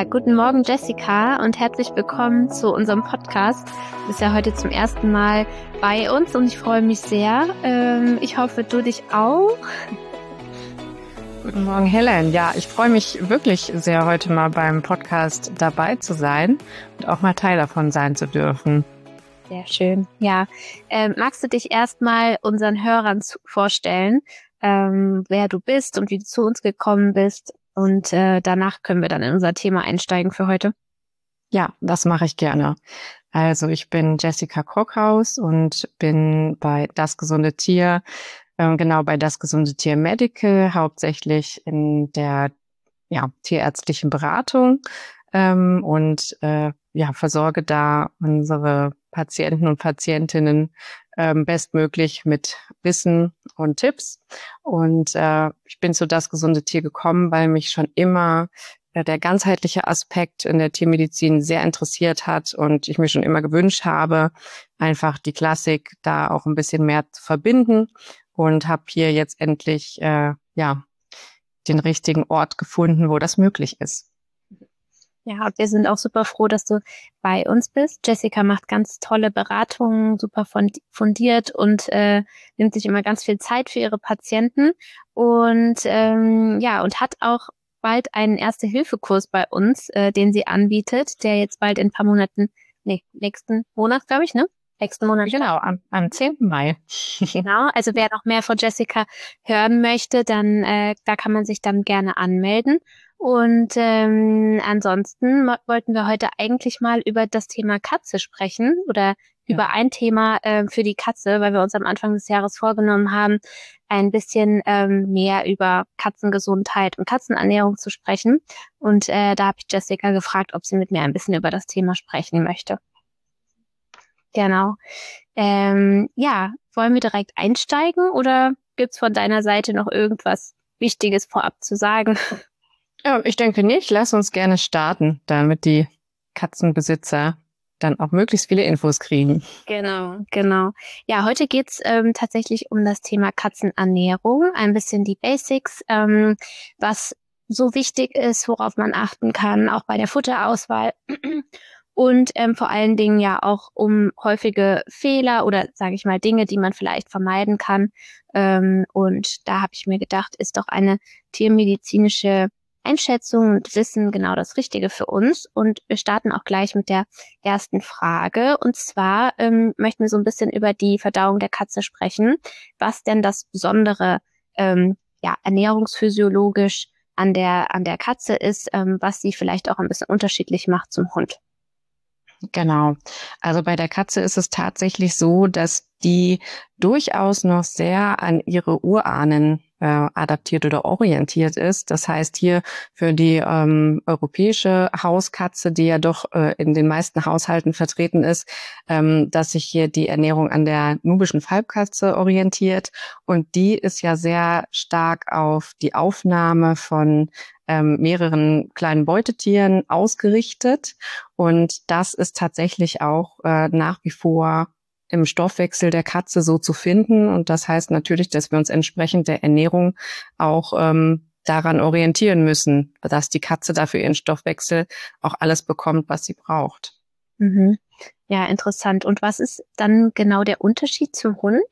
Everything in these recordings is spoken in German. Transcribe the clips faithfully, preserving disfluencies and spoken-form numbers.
Ja, guten Morgen Jessica und herzlich willkommen zu unserem Podcast. Du bist ja heute zum ersten Mal bei uns und ich freue mich sehr. Ähm, ich hoffe, du dich auch. Guten Morgen, Helen. Ja, ich freue mich wirklich sehr, heute mal beim Podcast dabei zu sein und auch mal Teil davon sein zu dürfen. Sehr schön. Ja, ähm, magst du dich erstmal unseren Hörern zu- vorstellen, ähm, wer du bist und wie du zu uns gekommen bist? Und äh, danach können wir dann in unser Thema einsteigen für heute. Ja, das mache ich gerne. Also ich bin Jessica Kockhaus und bin bei Das gesunde Tier, äh, genau bei Das gesunde Tier Medical, hauptsächlich in der ja, tierärztlichen Beratung ähm, und äh, ja, versorge da unsere Patienten und Patientinnen ähm, bestmöglich mit Wissen und Tipps. Und äh, ich bin zu Das gesunde Tier gekommen, weil mich schon immer äh, der ganzheitliche Aspekt in der Tiermedizin sehr interessiert hat und ich mir schon immer gewünscht habe, einfach die Klassik da auch ein bisschen mehr zu verbinden und habe hier jetzt endlich äh, ja den richtigen Ort gefunden, wo das möglich ist. Ja, und wir sind auch super froh, dass du bei uns bist. Jessica macht ganz tolle Beratungen, super fund- fundiert und äh, nimmt sich immer ganz viel Zeit für ihre Patienten und ähm, ja, und hat auch bald einen Erste-Hilfe-Kurs bei uns, äh, den sie anbietet, der jetzt bald in ein paar Monaten, nee, nächsten Monat, glaube ich, ne? Nächsten Monat. Genau, am, am zehnten Mai. Genau, also wer noch mehr von Jessica hören möchte, dann äh, da kann man sich dann gerne anmelden. Und ähm, ansonsten mo- wollten wir heute eigentlich mal über das Thema Katze sprechen oder Ja. über ein Thema äh, für die Katze, weil wir uns am Anfang des Jahres vorgenommen haben, ein bisschen ähm, mehr über Katzengesundheit und Katzenernährung zu sprechen. Und äh, da habe ich Jessica gefragt, ob sie mit mir ein bisschen über das Thema sprechen möchte. Genau. Ähm, ja, wollen wir direkt einsteigen oder gibt's von deiner Seite noch irgendwas Wichtiges vorab zu sagen? Ja, ich denke nicht. Lass uns gerne starten, damit die Katzenbesitzer dann auch möglichst viele Infos kriegen. Genau, genau. Ja, heute geht's ähm, tatsächlich um das Thema Katzenernährung, ein bisschen die Basics, ähm, was so wichtig ist, worauf man achten kann, auch bei der Futterauswahl. Und ähm, vor allen Dingen ja auch um häufige Fehler oder sage ich mal Dinge, die man vielleicht vermeiden kann. Ähm, und da habe ich mir gedacht, ist doch eine tiermedizinische Einschätzung und Wissen genau das Richtige für uns. Und wir starten auch gleich mit der ersten Frage. Und zwar ähm, möchten wir so ein bisschen über die Verdauung der Katze sprechen, was denn das Besondere ähm, ja, ernährungsphysiologisch an der, an der Katze ist, ähm, was sie vielleicht auch ein bisschen unterschiedlich macht zum Hund. Genau. Also bei der Katze ist es tatsächlich so, dass die durchaus noch sehr an ihre Urahnen äh, adaptiert oder orientiert ist. Das heißt hier für die ähm, europäische Hauskatze, die ja doch äh, in den meisten Haushalten vertreten ist, ähm, dass sich hier die Ernährung an der nubischen Falbkatze orientiert. Und die ist ja sehr stark auf die Aufnahme von ähm, mehreren kleinen Beutetieren ausgerichtet. Und das ist tatsächlich auch äh, nach wie vor im Stoffwechsel der Katze so zu finden. Und das heißt natürlich, dass wir uns entsprechend der Ernährung auch ähm, daran orientieren müssen, dass die Katze dafür ihren Stoffwechsel auch alles bekommt, was sie braucht. Mhm. Ja, interessant. Und was ist dann genau der Unterschied zum Hund?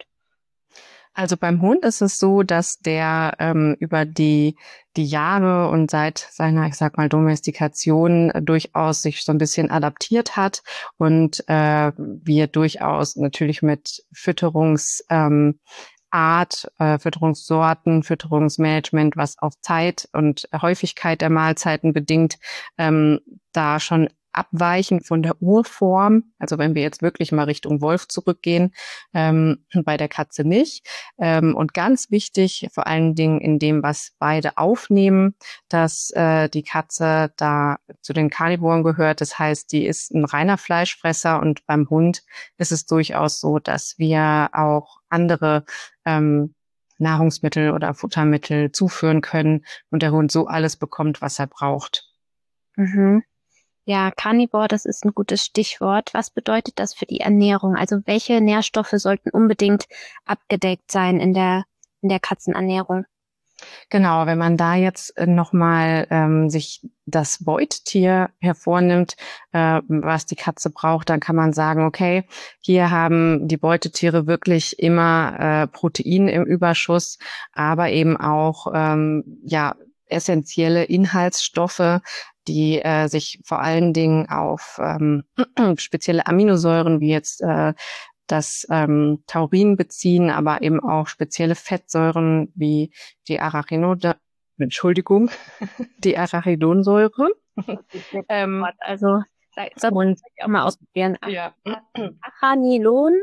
Also beim Hund ist es so, dass der ähm, über die die Jahre und seit seiner, ich sag mal, Domestikation äh, durchaus sich so ein bisschen adaptiert hat und äh, wir durchaus natürlich mit Fütterungs ähm, Art, äh, Fütterungssorten, Fütterungsmanagement, was auf Zeit und Häufigkeit der Mahlzeiten bedingt, ähm, da schon abweichen von der Urform. Also wenn wir jetzt wirklich mal Richtung Wolf zurückgehen, ähm, bei der Katze nicht. Ähm, und ganz wichtig, vor allen Dingen in dem, was beide aufnehmen, dass äh, die Katze da zu den Karnivoren gehört. Das heißt, die ist ein reiner Fleischfresser und beim Hund ist es durchaus so, dass wir auch andere ähm, Nahrungsmittel oder Futtermittel zuführen können und der Hund so alles bekommt, was er braucht. Mhm. Ja, Carnivore, das ist ein gutes Stichwort. Was bedeutet das für die Ernährung? Also welche Nährstoffe sollten unbedingt abgedeckt sein in der, in der Katzenernährung? Genau, wenn man da jetzt äh, nochmal ähm, sich das Beutetier hervornimmt, äh, was die Katze braucht, dann kann man sagen, okay, hier haben die Beutetiere wirklich immer äh, Protein im Überschuss, aber eben auch ähm, ja essentielle Inhaltsstoffe, die äh, sich vor allen Dingen auf ähm, spezielle Aminosäuren wie jetzt äh, das ähm, Taurin beziehen, aber eben auch spezielle Fettsäuren wie die Arachidone, Entschuldigung, die Arachidonsäure. ähm, Also, sag- soll und ich auch mal ausprobieren. ja, Achanilonsäure?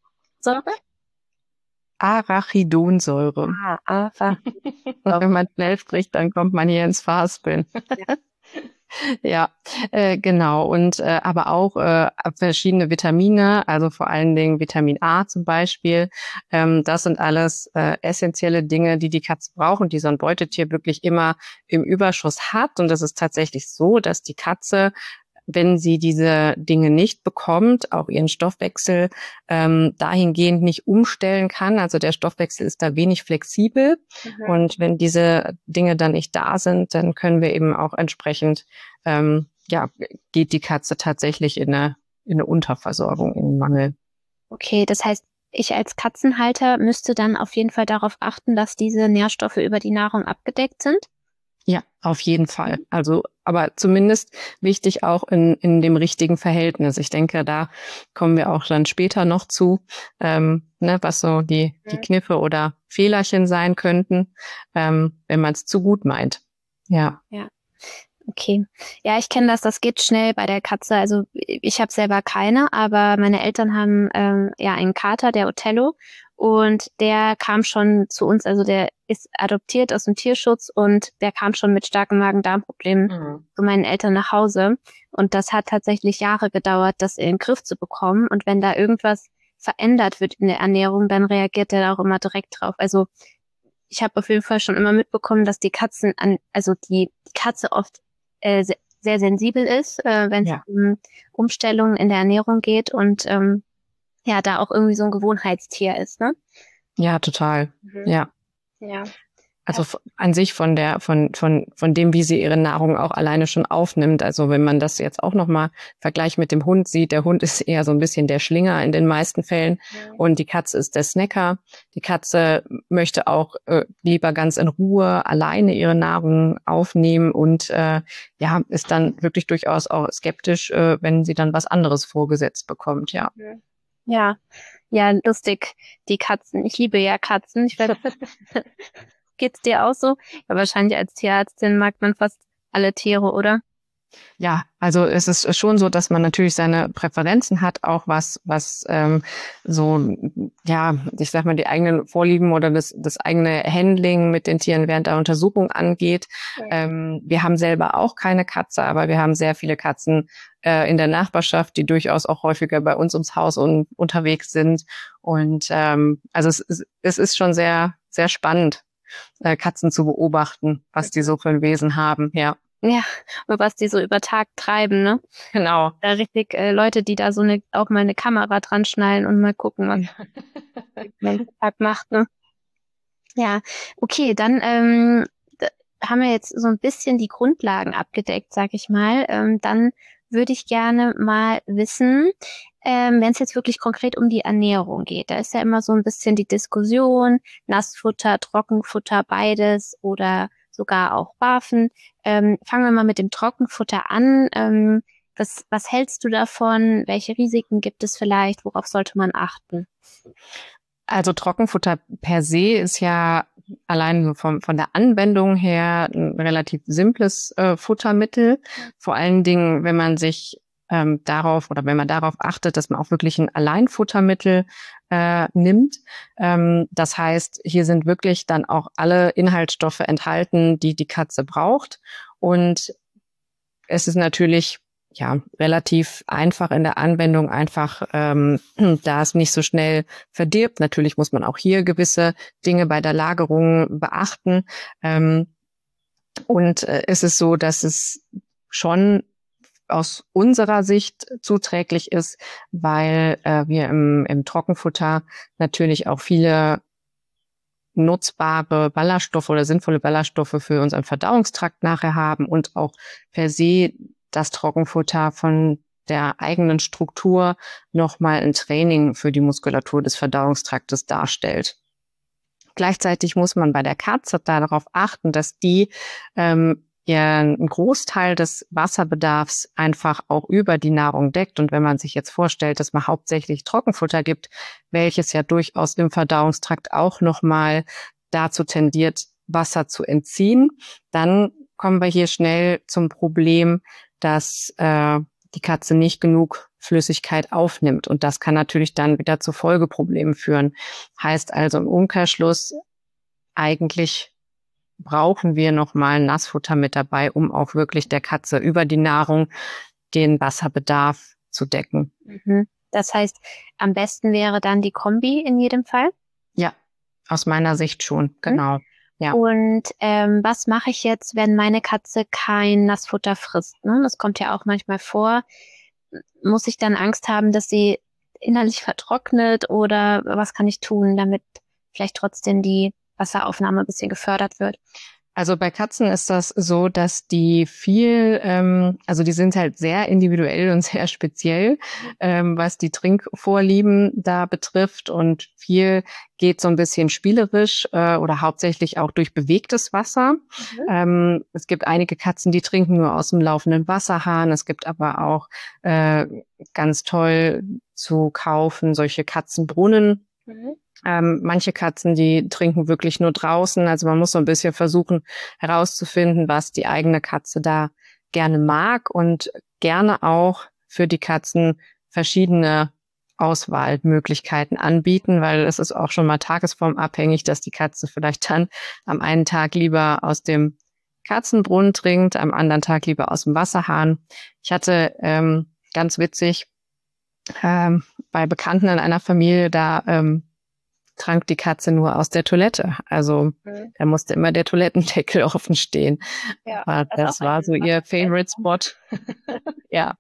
Arachidonsäure. Ah, einfach. Wenn man schnell spricht, dann kommt man hier ins Fahrsinn. Ja, äh, genau. Und äh, aber auch äh, verschiedene Vitamine, also vor allen Dingen Vitamin A zum Beispiel. Ähm, das sind alles äh, essentielle Dinge, die die Katze braucht und die so ein Beutetier wirklich immer im Überschuss hat. Und das ist tatsächlich so, dass die Katze, wenn sie diese Dinge nicht bekommt, auch ihren Stoffwechsel ähm, dahingehend nicht umstellen kann. Also der Stoffwechsel ist da wenig flexibel. Mhm. Und wenn diese Dinge dann nicht da sind, dann können wir eben auch entsprechend, ähm, ja, geht die Katze tatsächlich in eine, in eine Unterversorgung, in einen Mangel. Okay, das heißt, ich als Katzenhalter müsste dann auf jeden Fall darauf achten, dass diese Nährstoffe über die Nahrung abgedeckt sind. Ja, auf jeden Fall. Also, aber zumindest wichtig auch in, in dem richtigen Verhältnis. Ich denke, da kommen wir auch dann später noch zu, ähm, ne, was so die, die Kniffe oder Fehlerchen sein könnten, ähm, wenn man es zu gut meint. Ja. Ja. Okay. Ja, ich kenne das, das geht schnell bei der Katze. Also ich habe selber keine, aber meine Eltern haben ähm, ja einen Kater, der Othello, und der kam schon zu uns, also der ist adoptiert aus dem Tierschutz und der kam schon mit starken Magen-Darm-Problemen Mhm. zu meinen Eltern nach Hause. Und das hat tatsächlich Jahre gedauert, das in den Griff zu bekommen. Und wenn da irgendwas verändert wird in der Ernährung, dann reagiert er da auch immer direkt drauf. Also ich habe auf jeden Fall schon immer mitbekommen, dass die Katzen an, also die, die Katze oft äh, se- sehr sensibel ist, äh, wenn es Ja. um Umstellungen in der Ernährung geht und ähm, ja, da auch irgendwie so ein Gewohnheitstier ist, ne? Ja, total. Mhm. Ja. Ja. Also f- an sich von der, von, von, von dem, wie sie ihre Nahrung auch alleine schon aufnimmt. Also wenn man das jetzt auch nochmal Vergleich mit dem Hund sieht, der Hund ist eher so ein bisschen der Schlinger in den meisten Fällen und die Katze ist der Snacker. Die Katze möchte auch äh, lieber ganz in Ruhe alleine ihre Nahrung aufnehmen und äh, ja, ist dann wirklich durchaus auch skeptisch, äh, wenn sie dann was anderes vorgesetzt bekommt, ja. Ja, ja, lustig, die Katzen. Ich liebe ja Katzen. Ich weiß, geht's dir auch so? Ja, wahrscheinlich als Tierärztin mag man fast alle Tiere, oder? Ja, also es ist schon so, dass man natürlich seine Präferenzen hat, auch was, was ähm, so, ja, ich sag mal, die eigenen Vorlieben oder das, das eigene Handling mit den Tieren während der Untersuchung angeht. Ähm, wir haben selber auch keine Katze, aber wir haben sehr viele Katzen äh, in der Nachbarschaft, die durchaus auch häufiger bei uns ums Haus un unterwegs sind. Und ähm, also es, ist- es ist schon sehr, sehr spannend, äh, Katzen zu beobachten, was die so für ein Wesen haben, ja. Ja, und was die so über Tag treiben, ne? Genau. Da richtig äh, Leute, die da so eine, auch mal eine Kamera dran schnallen und mal gucken, was man den Tag macht, ne? Ja, okay, dann ähm, d- haben wir jetzt so ein bisschen die Grundlagen abgedeckt, sag ich mal. Ähm, dann würde ich gerne mal wissen, ähm, wenn es jetzt wirklich konkret um die Ernährung geht. Da ist ja immer so ein bisschen die Diskussion, Nassfutter, Trockenfutter, beides oder sogar auch Barfen. Ähm, fangen wir mal mit dem Trockenfutter an. Ähm, was, was hältst du davon? Welche Risiken gibt es vielleicht? Worauf sollte man achten? Also Trockenfutter per se ist ja allein so vom, von der Anwendung her ein relativ simples äh, Futtermittel. Vor allen Dingen, wenn man sich ähm, darauf oder wenn man darauf achtet, dass man auch wirklich ein Alleinfuttermittel äh, nimmt. Ähm, das heißt, hier sind wirklich dann auch alle Inhaltsstoffe enthalten, die die Katze braucht. Und es ist natürlich ja relativ einfach in der Anwendung, einfach ähm, da es nicht so schnell verdirbt. Natürlich muss man auch hier gewisse Dinge bei der Lagerung beachten. Ähm, und äh, es ist so, dass es schon aus unserer Sicht zuträglich ist, weil äh, wir im, im Trockenfutter natürlich auch viele nutzbare Ballaststoffe oder sinnvolle Ballaststoffe für unseren Verdauungstrakt nachher haben und auch per se das Trockenfutter von der eigenen Struktur nochmal ein Training für die Muskulatur des Verdauungstraktes darstellt. Gleichzeitig muss man bei der Katze darauf achten, dass die ähm, einen Großteil des Wasserbedarfs einfach auch über die Nahrung deckt. Und wenn man sich jetzt vorstellt, dass man hauptsächlich Trockenfutter gibt, welches ja durchaus im Verdauungstrakt auch nochmal dazu tendiert, Wasser zu entziehen, dann kommen wir hier schnell zum Problem, dass äh, die Katze nicht genug Flüssigkeit aufnimmt. Und das kann natürlich dann wieder zu Folgeproblemen führen. Heißt also im Umkehrschluss, eigentlich brauchen wir nochmal Nassfutter mit dabei, um auch wirklich der Katze über die Nahrung den Wasserbedarf zu decken. Mhm. Das heißt, am besten wäre dann die Kombi in jedem Fall? Ja, aus meiner Sicht schon, genau. Mhm. Ja. Und ähm, was mache ich jetzt, wenn meine Katze kein Nassfutter frisst? Ne? Das kommt ja auch manchmal vor. Muss ich dann Angst haben, dass sie innerlich vertrocknet, oder was kann ich tun, damit vielleicht trotzdem die Wasseraufnahme ein bisschen gefördert wird? Also bei Katzen ist das so, dass die viel, ähm, also die sind halt sehr individuell und sehr speziell, ähm, was die Trinkvorlieben da betrifft, und viel geht so ein bisschen spielerisch äh, oder hauptsächlich auch durch bewegtes Wasser. Mhm. Ähm, es gibt einige Katzen, die trinken nur aus dem laufenden Wasserhahn. Es gibt aber auch äh, ganz toll zu kaufen solche Katzenbrunnen. Mhm. Ähm, manche Katzen, die trinken wirklich nur draußen. Also man muss so ein bisschen versuchen herauszufinden, was die eigene Katze da gerne mag, und gerne auch für die Katzen verschiedene Auswahlmöglichkeiten anbieten, weil es ist auch schon mal tagesformabhängig, dass die Katze vielleicht dann am einen Tag lieber aus dem Katzenbrunnen trinkt, am anderen Tag lieber aus dem Wasserhahn. Ich hatte ähm, ganz witzig ähm, bei Bekannten in einer Familie, da ähm, trank die Katze nur aus der Toilette. Also mhm. da musste immer der Toilettendeckel offen stehen. Ja, Aber das, das war so ihr Favorite Spot. Ja.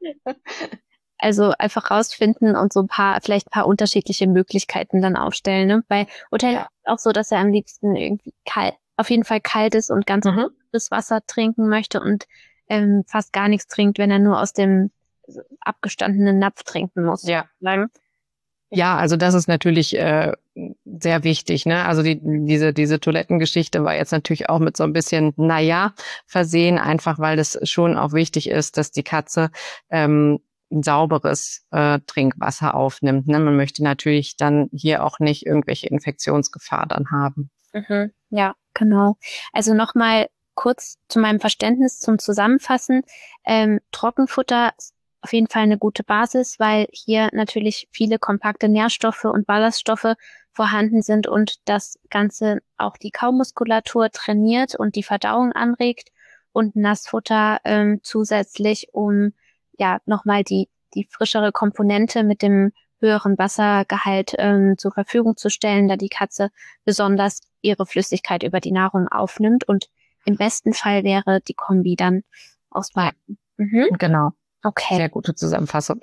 Also einfach rausfinden und so ein paar, vielleicht ein paar unterschiedliche Möglichkeiten dann aufstellen, ne? Weil Hotel ja. auch so, dass er am liebsten irgendwie kalt, auf jeden Fall kalt ist und ganz mhm. gutes Wasser trinken möchte und ähm, fast gar nichts trinkt, wenn er nur aus dem abgestandenen Napf trinken muss. Ja. Sagen. Ja, also das ist natürlich äh, sehr wichtig, ne? Also die, diese diese Toilettengeschichte war jetzt natürlich auch mit so ein bisschen naja versehen, einfach weil es schon auch wichtig ist, dass die Katze ähm, ein sauberes äh, Trinkwasser aufnimmt, ne? Man möchte natürlich dann hier auch nicht irgendwelche Infektionsgefahr dann haben. Mhm, ja, genau. Also nochmal kurz zu meinem Verständnis zum Zusammenfassen. Ähm, Trockenfutter auf jeden Fall eine gute Basis, weil hier natürlich viele kompakte Nährstoffe und Ballaststoffe vorhanden sind und das Ganze auch die Kaumuskulatur trainiert und die Verdauung anregt, und Nassfutter ähm, zusätzlich, um ja nochmal die die frischere Komponente mit dem höheren Wassergehalt ähm, zur Verfügung zu stellen, da die Katze besonders ihre Flüssigkeit über die Nahrung aufnimmt, und im besten Fall wäre die Kombi dann aus beiden. Mhm. Genau. Okay. Sehr gute Zusammenfassung.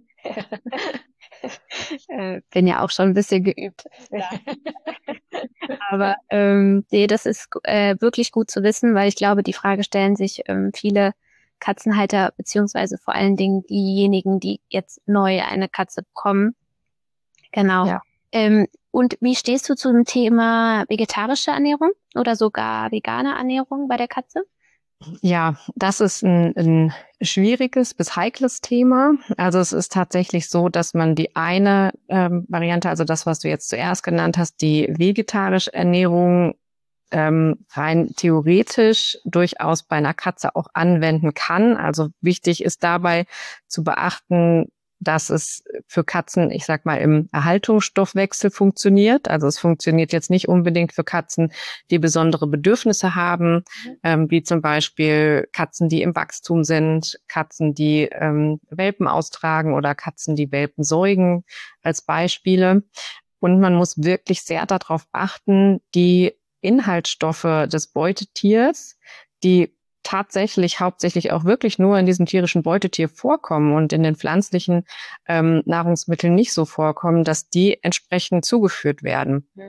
äh, bin ja auch schon ein bisschen geübt. Ja. Aber ähm, nee, das ist äh, wirklich gut zu wissen, weil ich glaube, die Frage stellen sich ähm, viele Katzenhalter, beziehungsweise vor allen Dingen diejenigen, die jetzt neu eine Katze bekommen. Genau. Ja. Ähm, und wie stehst du zu dem Thema vegetarische Ernährung oder sogar vegane Ernährung bei der Katze? Ja, das ist ein, ein schwieriges bis heikles Thema. Also es ist tatsächlich so, dass man die eine ähm, Variante, also das, was du jetzt zuerst genannt hast, die vegetarische Ernährung, ähm, rein theoretisch durchaus bei einer Katze auch anwenden kann. Also wichtig ist dabei zu beachten, dass es für Katzen, ich sag mal, im Erhaltungsstoffwechsel funktioniert. Also es funktioniert jetzt nicht unbedingt für Katzen, die besondere Bedürfnisse haben, mhm. ähm, wie zum Beispiel Katzen, die im Wachstum sind, Katzen, die ähm, Welpen austragen oder Katzen, die Welpen säugen, als Beispiele. Und man muss wirklich sehr darauf achten, die Inhaltsstoffe des Beutetiers, die tatsächlich hauptsächlich auch wirklich nur in diesem tierischen Beutetier vorkommen und in den pflanzlichen ähm, Nahrungsmitteln nicht so vorkommen, dass die entsprechend zugeführt werden. Mhm.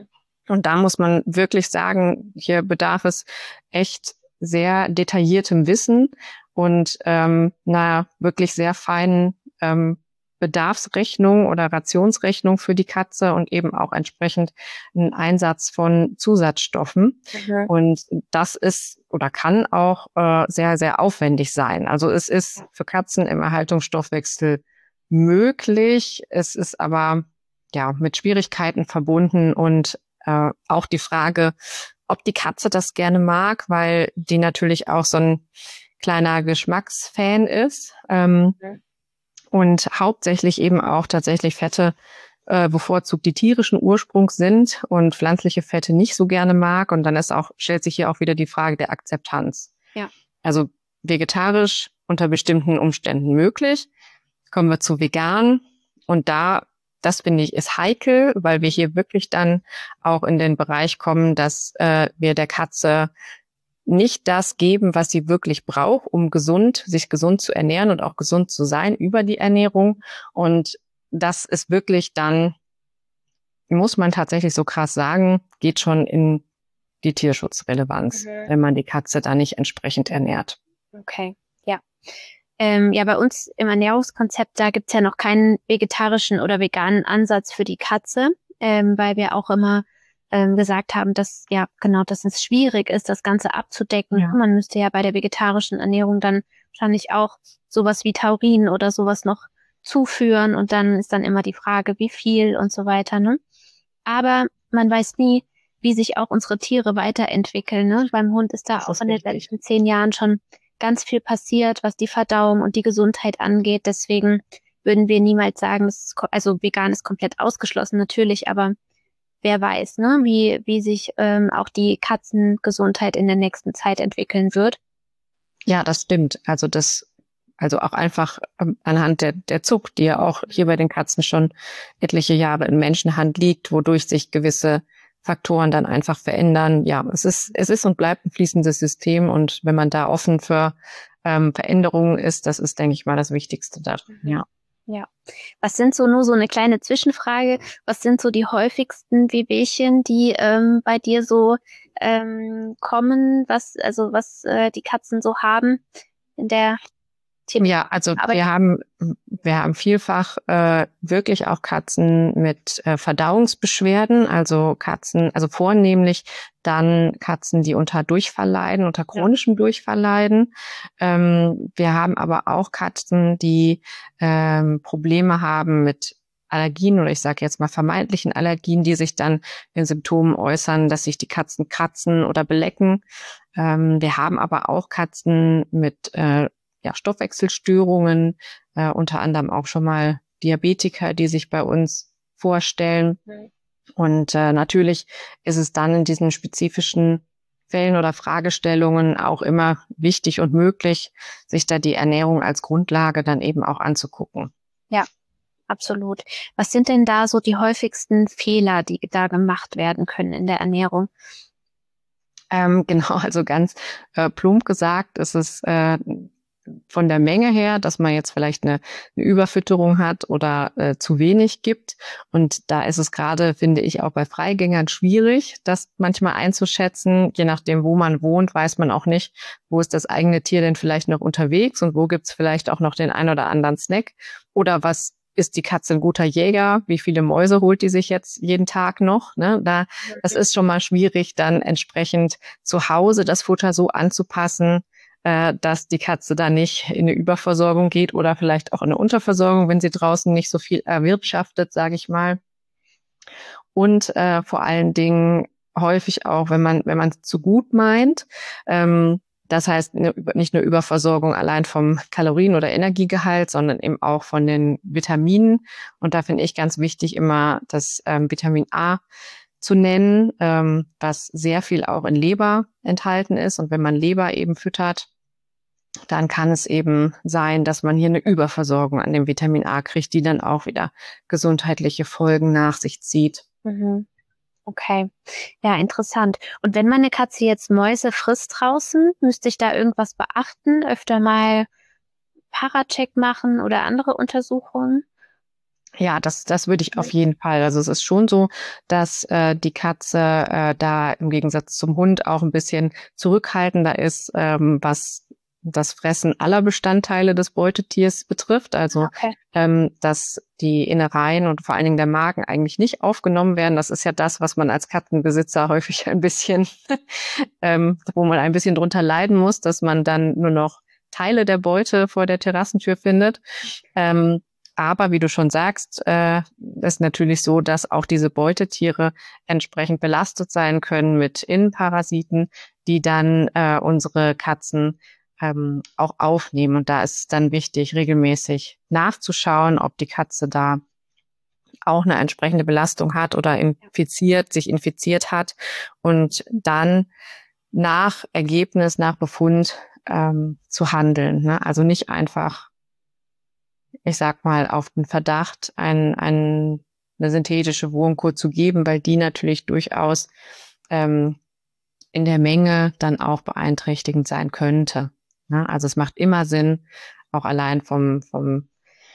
Und da muss man wirklich sagen, hier bedarf es echt sehr detailliertem Wissen und ähm, na wirklich sehr feinen ähm, Bedarfsrechnung oder Rationsrechnung für die Katze und eben auch entsprechend einen Einsatz von Zusatzstoffen. Mhm. Und das ist oder kann auch äh, sehr, sehr aufwendig sein. Also es ist für Katzen im Erhaltungsstoffwechsel möglich. Es ist aber ja mit Schwierigkeiten verbunden und äh, auch die Frage, ob die Katze das gerne mag, weil die natürlich auch so ein kleiner Geschmacksfan ist. Ähm, Mhm. und hauptsächlich eben auch tatsächlich Fette äh, bevorzugt die tierischen Ursprungs sind und pflanzliche Fette nicht so gerne mag. Und dann ist auch, stellt sich hier auch wieder die Frage der Akzeptanz. Ja. Also vegetarisch unter bestimmten Umständen möglich. Kommen wir zu vegan. Und da, das finde ich, ist heikel, weil wir hier wirklich dann auch in den Bereich kommen, dass äh, wir der Katze nicht das geben, was sie wirklich braucht, um gesund, sich gesund zu ernähren und auch gesund zu sein über die Ernährung. Und das ist wirklich dann, muss man tatsächlich so krass sagen, geht schon in die Tierschutzrelevanz, Mhm. wenn man die Katze da nicht entsprechend ernährt. Okay, ja. Ähm, ja, bei uns im Ernährungskonzept, da gibt's ja noch keinen vegetarischen oder veganen Ansatz für die Katze, ähm, weil wir auch immer ähm, gesagt haben, dass ja genau, dass es schwierig ist, das Ganze abzudecken. Ja. Man müsste ja bei der vegetarischen Ernährung dann wahrscheinlich auch sowas wie Taurin oder sowas noch zuführen und dann ist dann immer die Frage, wie viel und so weiter, ne? Aber man weiß nie, wie sich auch unsere Tiere weiterentwickeln, ne? Beim Hund ist da Das auch ist in den richtig. letzten zehn Jahren schon ganz viel passiert, was die Verdauung und die Gesundheit angeht. Deswegen würden wir niemals sagen, das ist, also vegan ist komplett ausgeschlossen, natürlich, aber wer weiß, ne, wie, wie sich ähm, auch die Katzengesundheit in der nächsten Zeit entwickeln wird. Ja, das stimmt. Also das, also auch einfach ähm, anhand der, der Zucht, die ja auch hier bei den Katzen schon etliche Jahre in Menschenhand liegt, wodurch sich gewisse Faktoren dann einfach verändern. Ja, es ist, es ist und bleibt ein fließendes System und wenn man da offen für ähm, Veränderungen ist, das ist, denke ich mal, das Wichtigste da. Ja. Ja. Was sind so, nur so eine kleine Zwischenfrage, was sind so die häufigsten Wehwehchen, die ähm, bei dir so ähm, kommen, was, also was äh, die Katzen so haben in der Ja, also Arbeit? wir haben, wir haben vielfach äh, wirklich auch Katzen mit äh, Verdauungsbeschwerden, also Katzen, also vornehmlich dann Katzen, die unter Durchfall leiden, unter chronischem Durchfall leiden. Ähm, wir haben aber auch Katzen, die ähm, Probleme haben mit Allergien oder ich sage jetzt mal vermeintlichen Allergien, die sich dann in Symptomen äußern, dass sich die Katzen kratzen oder belecken. Ähm, wir haben aber auch Katzen mit äh, ja, Stoffwechselstörungen, äh, unter anderem auch schon mal Diabetiker, die sich bei uns vorstellen. Mhm. Und äh, natürlich ist es dann in diesen spezifischen Fällen oder Fragestellungen auch immer wichtig und möglich, sich da die Ernährung als Grundlage dann eben auch anzugucken. Ja, absolut. Was sind denn da so die häufigsten Fehler, die da gemacht werden können in der Ernährung? Ähm, genau, also ganz äh, plump gesagt, ist es äh, von der Menge her, dass man jetzt vielleicht eine, eine Überfütterung hat oder äh, zu wenig gibt. Und da ist es gerade, finde ich, auch bei Freigängern schwierig, das manchmal einzuschätzen. Je nachdem, wo man wohnt, weiß man auch nicht, wo ist das eigene Tier denn vielleicht noch unterwegs und wo gibt's vielleicht auch noch den ein oder anderen Snack oder was ist die Katze ein guter Jäger? Wie viele Mäuse holt die sich jetzt jeden Tag noch? Ne? Da, das ist schon mal schwierig, dann entsprechend zu Hause das Futter so anzupassen, äh, dass die Katze da nicht in eine Überversorgung geht oder vielleicht auch in eine Unterversorgung, wenn sie draußen nicht so viel erwirtschaftet, sage ich mal. Und äh, vor allen Dingen häufig auch, wenn man wenn man es zu gut meint, ähm, das heißt nicht nur Überversorgung allein vom Kalorien- oder Energiegehalt, sondern eben auch von den Vitaminen. Und da finde ich ganz wichtig immer das ähm, Vitamin A zu nennen, ähm, was sehr viel auch in Leber enthalten ist. Und wenn man Leber eben füttert, dann kann es eben sein, dass man hier eine Überversorgung an dem Vitamin A kriegt, die dann auch wieder gesundheitliche Folgen nach sich zieht. Mhm. Okay, ja, interessant. Und wenn meine Katze jetzt Mäuse frisst draußen, müsste ich da irgendwas beachten? Öfter mal Paracheck machen oder andere Untersuchungen? Ja, das, das würde ich auf jeden Fall. Also es ist schon so, dass äh, die Katze äh, da im Gegensatz zum Hund auch ein bisschen zurückhaltender ist, ähm, was das Fressen aller Bestandteile des Beutetiers betrifft. Also Okay. ähm, dass die Innereien und vor allen Dingen der Magen eigentlich nicht aufgenommen werden. Das ist ja das, was man als Katzenbesitzer häufig ein bisschen, ähm, wo man ein bisschen drunter leiden muss, dass man dann nur noch Teile der Beute vor der Terrassentür findet. Ähm, aber wie du schon sagst, äh, ist natürlich so, dass auch diese Beutetiere entsprechend belastet sein können mit Innenparasiten, die dann äh, unsere Katzen ähm, auch aufnehmen. Und da ist es dann wichtig, regelmäßig nachzuschauen, ob die Katze da auch eine entsprechende Belastung hat oder infiziert, sich infiziert hat und dann nach Ergebnis, nach Befund ähm, zu handeln. Ne? Also nicht einfach, ich sag mal, auf den Verdacht ein, ein, eine synthetische Wurmkur zu geben, weil die natürlich durchaus ähm, in der Menge dann auch beeinträchtigend sein könnte. Ne? Also es macht immer Sinn, auch allein vom, vom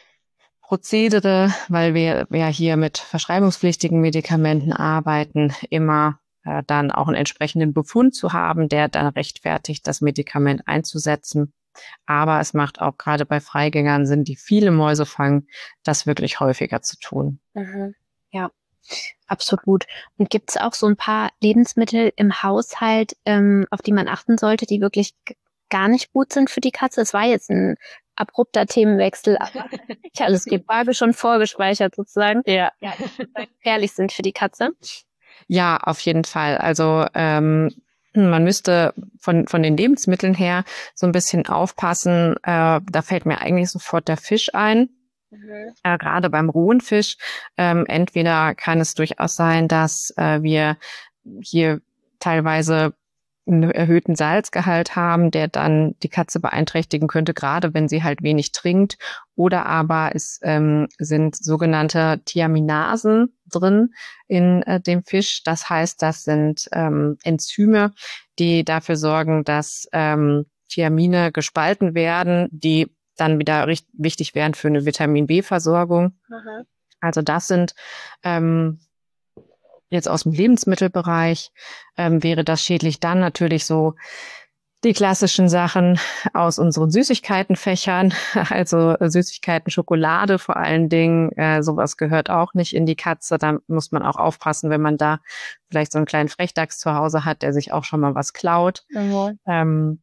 Prozedere, weil wir ja hier mit verschreibungspflichtigen Medikamenten arbeiten, immer äh, dann auch einen entsprechenden Befund zu haben, der dann rechtfertigt, das Medikament einzusetzen. Aber es macht auch gerade bei Freigängern Sinn, die viele Mäuse fangen, das wirklich häufiger zu tun. Mhm. Ja, absolut. Und gibt es auch so ein paar Lebensmittel im Haushalt, ähm, auf die man achten sollte, die wirklich g- gar nicht gut sind für die Katze? Es war jetzt ein abrupter Themenwechsel, aber ich habe alles die Frage schon vorgespeichert sozusagen. Ja. Ja, die gefährlich sind für die Katze. Ja, auf jeden Fall. Also ähm, man müsste von von den Lebensmitteln her so ein bisschen aufpassen. Äh, da fällt mir eigentlich sofort der Fisch ein. Mhm. Äh, gerade beim rohen Fisch. Ähm, entweder kann es durchaus sein, dass äh, wir hier teilweise einen erhöhten Salzgehalt haben, der dann die Katze beeinträchtigen könnte, gerade wenn sie halt wenig trinkt. Oder aber es ähm, sind sogenannte Thiaminasen drin in äh, dem Fisch. Das heißt, das sind ähm, Enzyme, die dafür sorgen, dass ähm, Thiamine gespalten werden, die dann wieder richt- wichtig wären für eine Vitamin-B-Versorgung. Mhm. Also das sind ähm, jetzt aus dem Lebensmittelbereich, ähm, wäre das schädlich. Dann natürlich so die klassischen Sachen aus unseren Süßigkeitenfächern, also Süßigkeiten, Schokolade vor allen Dingen, äh, sowas gehört auch nicht in die Katze. Da muss man auch aufpassen, wenn man da vielleicht so einen kleinen Frechdachs zu Hause hat, der sich auch schon mal was klaut. Mhm. Ähm,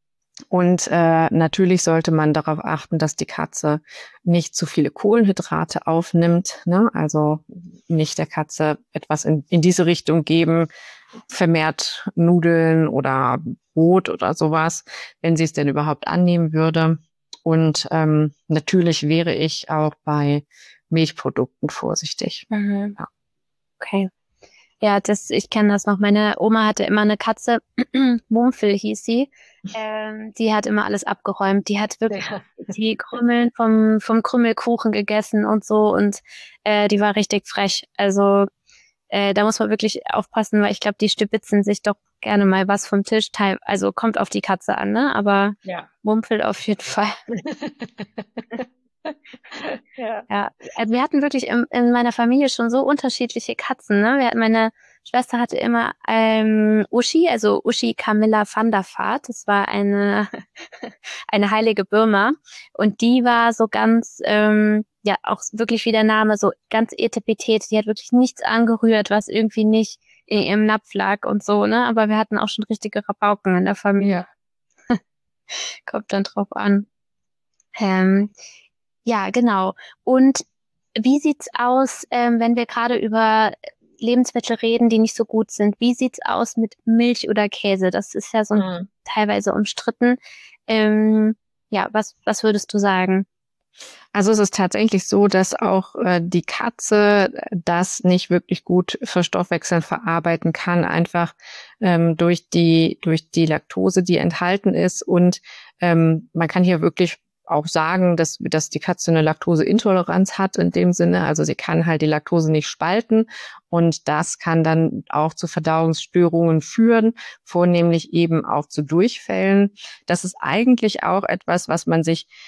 und äh, natürlich sollte man darauf achten, dass die Katze nicht zu viele Kohlenhydrate aufnimmt. Ne? Also nicht der Katze etwas in, in diese Richtung geben, vermehrt Nudeln oder Brot oder sowas, wenn sie es denn überhaupt annehmen würde. Und ähm, natürlich wäre ich auch bei Milchprodukten vorsichtig. Mhm. Ja. Okay. Ja, das, ich kenne das noch. Meine Oma hatte immer eine Katze, Mumpfel hieß sie. Ähm, die hat immer alles abgeräumt. Die hat wirklich Ja. die Krümmeln vom, vom Krümmelkuchen gegessen und so und äh, die war richtig frech. Also äh, da muss man wirklich aufpassen, weil ich glaube, die stibitzen sich doch gerne mal was vom Tisch. Teil, also kommt auf die Katze an, ne? Aber Ja. Mumpfel auf jeden Fall. Ja. Ja, also wir hatten wirklich in, in meiner Familie schon so unterschiedliche Katzen, ne? Wir hatten, meine Schwester hatte immer ähm, Uschi, also Uschi Camilla van der Vaart. Das war eine eine heilige Birma und die war so ganz, ähm, ja auch wirklich wie der Name, so ganz etepetete. Die hat wirklich nichts angerührt, was irgendwie nicht in ihrem Napf lag und so, ne? Aber wir hatten auch schon richtige Rabauken in der Familie. Ja. Kommt dann drauf an. Ähm, Ja, genau. Und wie sieht's aus, ähm, wenn wir gerade über Lebensmittel reden, die nicht so gut sind? Wie sieht's aus mit Milch oder Käse? Das ist ja so ein, Mhm. teilweise umstritten. Ähm, ja, was, was würdest du sagen? Also es ist tatsächlich so, dass auch äh, die Katze das nicht wirklich gut verstoffwechseln, verarbeiten kann, einfach ähm, durch die durch die Laktose, die enthalten ist. Und ähm, man kann hier wirklich auch sagen, dass dass die Katze eine Laktoseintoleranz hat in dem Sinne. Also sie kann halt die Laktose nicht spalten und das kann dann auch zu Verdauungsstörungen führen, vornehmlich eben auch zu Durchfällen. Das ist eigentlich auch etwas, was man sich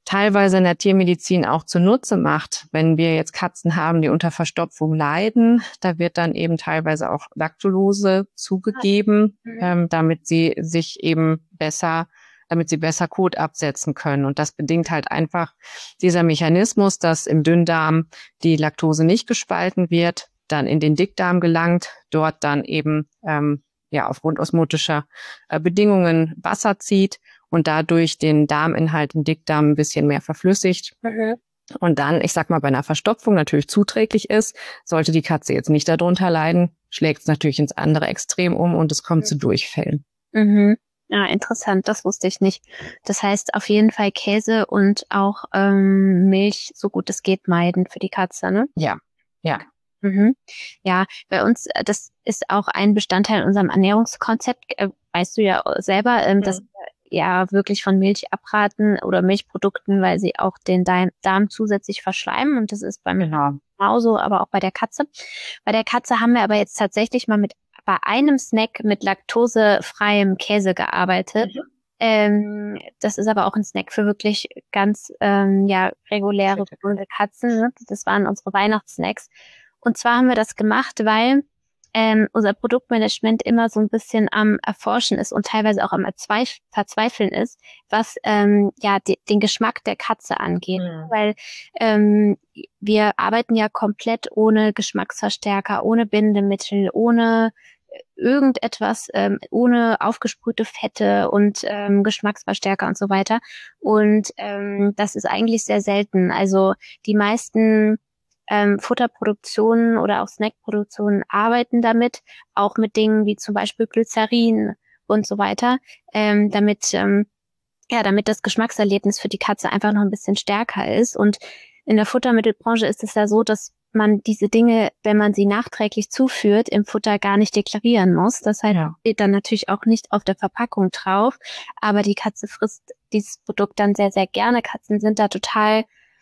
teilweise in der Tiermedizin auch zunutze macht. Wenn wir jetzt Katzen haben, die unter Verstopfung leiden, da wird dann eben teilweise auch Lactulose zugegeben, mhm. ähm, damit sie sich eben besser, damit sie besser Kot absetzen können. Und das bedingt halt einfach dieser Mechanismus, dass im Dünndarm die Laktose nicht gespalten wird, dann in den Dickdarm gelangt, dort dann eben ähm, ja aufgrund osmotischer äh, Bedingungen Wasser zieht und dadurch den Darminhalt im Dickdarm ein bisschen mehr verflüssigt. Mhm. Und dann, ich sag mal, bei einer Verstopfung natürlich zuträglich ist, sollte die Katze jetzt nicht darunter leiden, schlägt es natürlich ins andere Extrem um und es kommt mhm. zu Durchfällen. Mhm. Ja, interessant, das wusste ich nicht. Das heißt auf jeden Fall Käse und auch ähm, Milch, so gut es geht, meiden für die Katze, ne? Ja, ja. Mhm. Ja, bei uns, das ist auch ein Bestandteil in unserem Ernährungskonzept, äh, weißt du ja selber, ähm, mhm. dass wir ja wirklich von Milch abraten oder Milchprodukten, weil sie auch den Darm zusätzlich verschleimen und das ist beim genau. genauso, aber auch bei der Katze. Bei der Katze haben wir aber jetzt tatsächlich mal mit bei einem Snack mit laktosefreiem Käse gearbeitet. Mhm. Ähm, das ist aber auch ein Snack für wirklich ganz ähm, ja reguläre Katzen. Ne? Das waren unsere Weihnachtssnacks. Und zwar haben wir das gemacht, weil ähm, unser Produktmanagement immer so ein bisschen am Erforschen ist und teilweise auch am Erzweif- Verzweifeln ist, was ähm, ja die, den Geschmack der Katze angeht. Mhm. Weil ähm, wir arbeiten ja komplett ohne Geschmacksverstärker, ohne Bindemittel, ohne irgendetwas, ähm, ohne aufgesprühte Fette und ähm, Geschmacksverstärker und so weiter. Und ähm, das ist eigentlich sehr selten. Also die meisten ähm, Futterproduktionen oder auch Snackproduktionen arbeiten damit, auch mit Dingen wie zum Beispiel Glycerin und so weiter, ähm, damit ähm, ja, damit das Geschmackserlebnis für die Katze einfach noch ein bisschen stärker ist. Und in der Futtermittelbranche ist es ja so, dass man diese Dinge, wenn man sie nachträglich zuführt, im Futter gar nicht deklarieren muss. Das heißt, ja. steht dann natürlich auch nicht auf der Verpackung drauf, aber die Katze frisst dieses Produkt dann sehr, sehr gerne. Katzen sind da total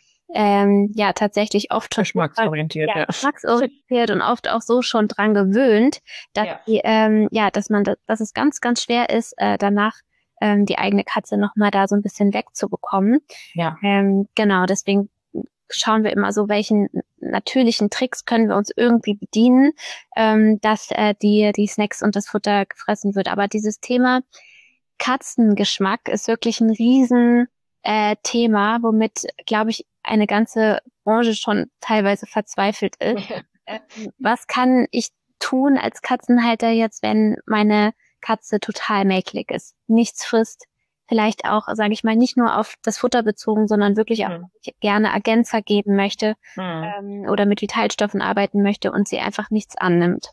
ähm, ja tatsächlich oft geschmacksorientiert, ja, ja. geschmacksorientiert und oft auch so schon dran gewöhnt, dass ja, die, ähm, ja dass man das, dass es ganz, ganz schwer ist, äh, danach ähm, die eigene Katze nochmal da so ein bisschen wegzubekommen. Ja. Ähm, genau, deswegen schauen wir immer so, welchen natürlichen Tricks können wir uns irgendwie bedienen, ähm, dass äh, die die Snacks und das Futter gefressen wird. Aber dieses Thema Katzengeschmack ist wirklich ein riesen äh, Thema, womit, glaube ich, eine ganze Branche schon teilweise verzweifelt ist. Ja. Äh, was kann ich tun als Katzenhalter jetzt, wenn meine Katze total mäkelig ist, nichts frisst, vielleicht auch, sage ich mal, nicht nur auf das Futter bezogen, sondern wirklich auch hm. gerne Ergänzer geben möchte hm. ähm, oder mit Vitalstoffen arbeiten möchte und sie einfach nichts annimmt?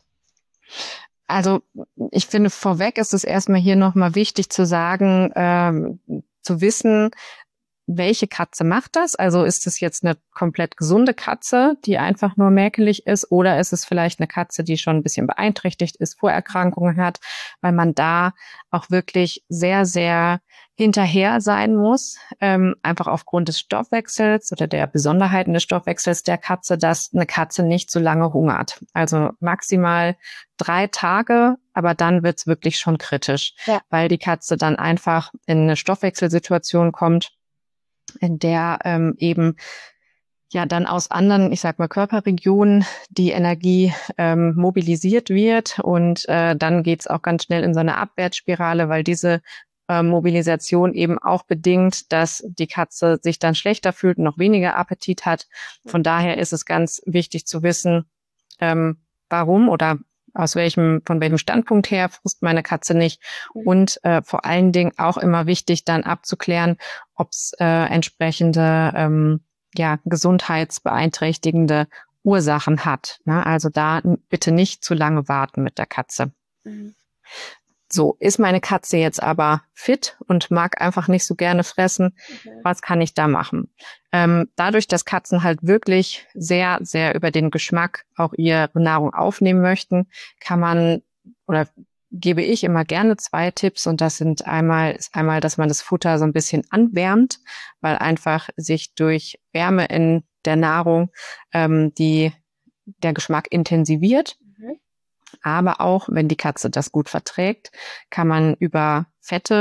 Also ich finde, vorweg ist es erstmal hier nochmal wichtig zu sagen, ähm, zu wissen, welche Katze macht das? Also ist es jetzt eine komplett gesunde Katze, die einfach nur mäkelig ist, oder ist es vielleicht eine Katze, die schon ein bisschen beeinträchtigt ist, Vorerkrankungen hat, weil man da auch wirklich sehr, sehr hinterher sein muss, ähm, einfach aufgrund des Stoffwechsels oder der Besonderheiten des Stoffwechsels der Katze, dass eine Katze nicht so lange hungert. Also maximal drei Tage, aber dann wird's wirklich schon kritisch, ja, weil die Katze dann einfach in eine Stoffwechselsituation kommt, in der ähm, eben ja dann aus anderen, ich sag mal, Körperregionen die Energie ähm, mobilisiert wird und äh, dann geht's auch ganz schnell in so eine Abwärtsspirale, weil diese äh, Mobilisation eben auch bedingt, dass die Katze sich dann schlechter fühlt und noch weniger Appetit hat. Von daher ist es ganz wichtig zu wissen, ähm, warum oder aus welchem, von welchem Standpunkt her frisst meine Katze nicht. Und äh, vor allen Dingen auch immer wichtig, dann abzuklären, ob es äh, entsprechende ähm, ja, gesundheitsbeeinträchtigende Ursachen hat. Ne? Also da bitte nicht zu lange warten mit der Katze. Mhm. So, ist meine Katze jetzt aber fit und mag einfach nicht so gerne fressen, okay, was kann ich da machen? Ähm, dadurch, dass Katzen halt wirklich sehr, sehr über den Geschmack auch ihre Nahrung aufnehmen möchten, kann man oder gebe ich immer gerne zwei Tipps, und das sind einmal, ist einmal, dass man das Futter so ein bisschen anwärmt, weil einfach sich durch Wärme in der Nahrung ähm, die, der Geschmack intensiviert. Mhm. Aber auch, wenn die Katze das gut verträgt, kann man über Fette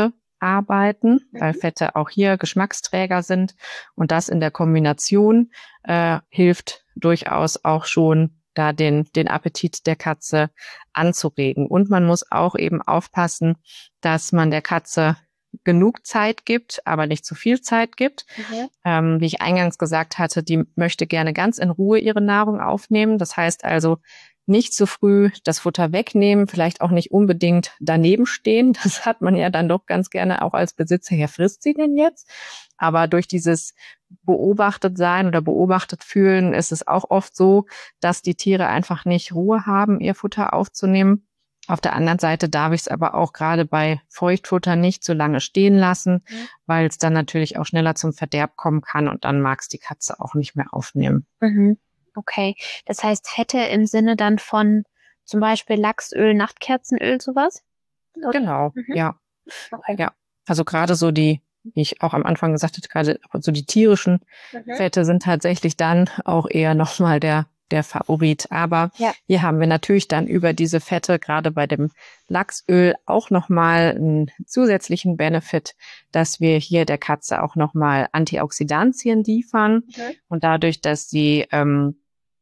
arbeiten, mhm. weil Fette auch hier Geschmacksträger sind. Und das in der Kombination äh, hilft durchaus auch schon, da den, den Appetit der Katze anzuregen. Und man muss auch eben aufpassen, dass man der Katze genug Zeit gibt, aber nicht zu viel Zeit gibt. Mhm. Ähm, wie ich eingangs gesagt hatte, die möchte gerne ganz in Ruhe ihre Nahrung aufnehmen. Das heißt also, nicht zu früh das Futter wegnehmen, vielleicht auch nicht unbedingt daneben stehen. Das hat man ja dann doch ganz gerne auch als Besitzer. Ja, frisst sie denn jetzt? Aber durch dieses beobachtet sein oder beobachtet fühlen ist es auch oft so, dass die Tiere einfach nicht Ruhe haben, ihr Futter aufzunehmen. Auf der anderen Seite darf ich es aber auch gerade bei Feuchtfutter nicht so lange stehen lassen, mhm. weil es dann natürlich auch schneller zum Verderb kommen kann und dann mag es die Katze auch nicht mehr aufnehmen. Mhm. Okay, das heißt Fette im Sinne dann von zum Beispiel Lachsöl, Nachtkerzenöl, sowas? Oder? Genau, mhm. ja. Okay. Ja, also gerade so die, wie ich auch am Anfang gesagt hatte, gerade so die tierischen mhm. Fette sind tatsächlich dann auch eher nochmal der der Favorit. Aber ja. hier haben wir natürlich dann über diese Fette, gerade bei dem Lachsöl, auch nochmal einen zusätzlichen Benefit, dass wir hier der Katze auch nochmal Antioxidantien liefern. Okay. Und dadurch, dass sie ähm,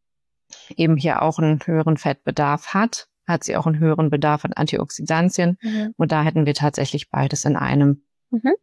eben hier auch einen höheren Fettbedarf hat, hat sie auch einen höheren Bedarf an Antioxidantien. Mhm. Und da hätten wir tatsächlich beides in einem. Mhm.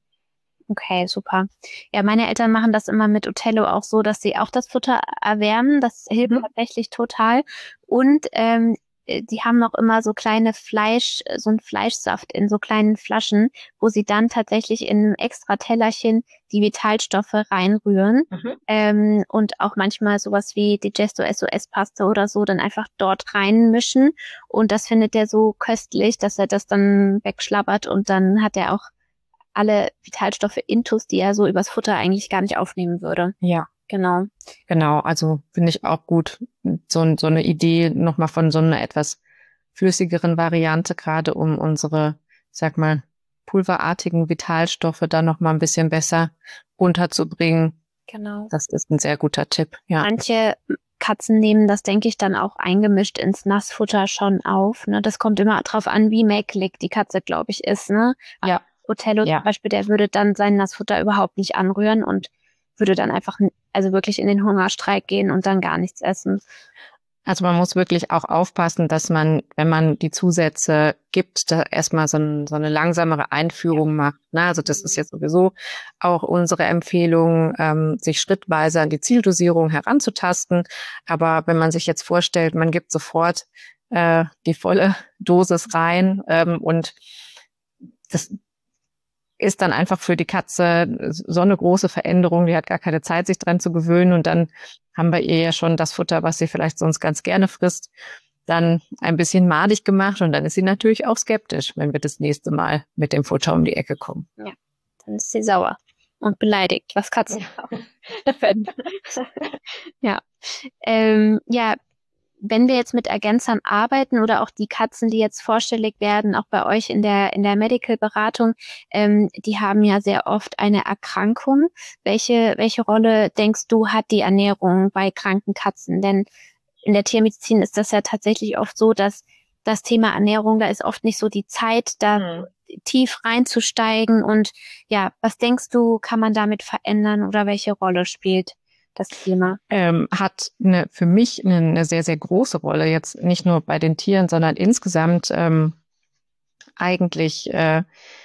Okay, super. Ja, meine Eltern machen das immer mit Otello auch so, dass sie auch das Futter erwärmen. Das hilft mhm. tatsächlich total. Und ähm, die haben noch immer so kleine Fleisch, so ein Fleischsaft in so kleinen Flaschen, wo sie dann tatsächlich in einem extra Tellerchen die Vitalstoffe reinrühren. Mhm. Ähm, und auch manchmal sowas wie Digesto S O S-Paste oder so dann einfach dort reinmischen. Und das findet der so köstlich, dass er das dann wegschlabbert und dann hat er auch alle Vitalstoffe intus, die er so übers Futter eigentlich gar nicht aufnehmen würde. Ja. Genau. Genau, also finde ich auch gut, so, so eine Idee nochmal von so einer etwas flüssigeren Variante, gerade um unsere, ich sag mal, pulverartigen Vitalstoffe da nochmal ein bisschen besser unterzubringen. Genau. Das ist ein sehr guter Tipp, ja. Manche Katzen nehmen das, denke ich, dann auch eingemischt ins Nassfutter schon auf. Ne? Das kommt immer drauf an, wie mäkelig die Katze, glaube ich, ist. Ne? Ja. Otello ja. zum Beispiel, der würde dann sein Nassfutter überhaupt nicht anrühren und würde dann einfach also wirklich in den Hungerstreik gehen und dann gar nichts essen. Also man muss wirklich auch aufpassen, dass man, wenn man die Zusätze gibt, da erstmal so, ein, so eine langsamere Einführung ja. macht. Na, also das ist jetzt sowieso auch unsere Empfehlung, ähm, sich schrittweise an die Zieldosierung heranzutasten. Aber wenn man sich jetzt vorstellt, man gibt sofort äh, die volle Dosis rein ähm, und das ist dann einfach für die Katze so eine große Veränderung, die hat gar keine Zeit, sich dran zu gewöhnen und dann haben wir ihr ja schon das Futter, was sie vielleicht sonst ganz gerne frisst, dann ein bisschen madig gemacht und dann ist sie natürlich auch skeptisch, wenn wir das nächste Mal mit dem Futter um die Ecke kommen. Ja, dann ist sie sauer und beleidigt, was Katzen auch. ja, ähm, ja, wenn wir jetzt mit Ergänzern arbeiten oder auch die Katzen, die jetzt vorstellig werden, auch bei euch in der in der Medical-Beratung, ähm, die haben ja sehr oft eine Erkrankung. Welche welche Rolle denkst du, hat die Ernährung bei kranken Katzen? Denn in der Tiermedizin ist das ja tatsächlich oft so, dass das Thema Ernährung, da ist oft nicht so die Zeit, da mhm. tief reinzusteigen. Und ja, was denkst du, kann man damit verändern oder welche Rolle spielt das Thema? Ähm, hat eine, für mich eine, eine sehr, sehr große Rolle, jetzt nicht nur bei den Tieren, sondern insgesamt ähm, eigentlich äh,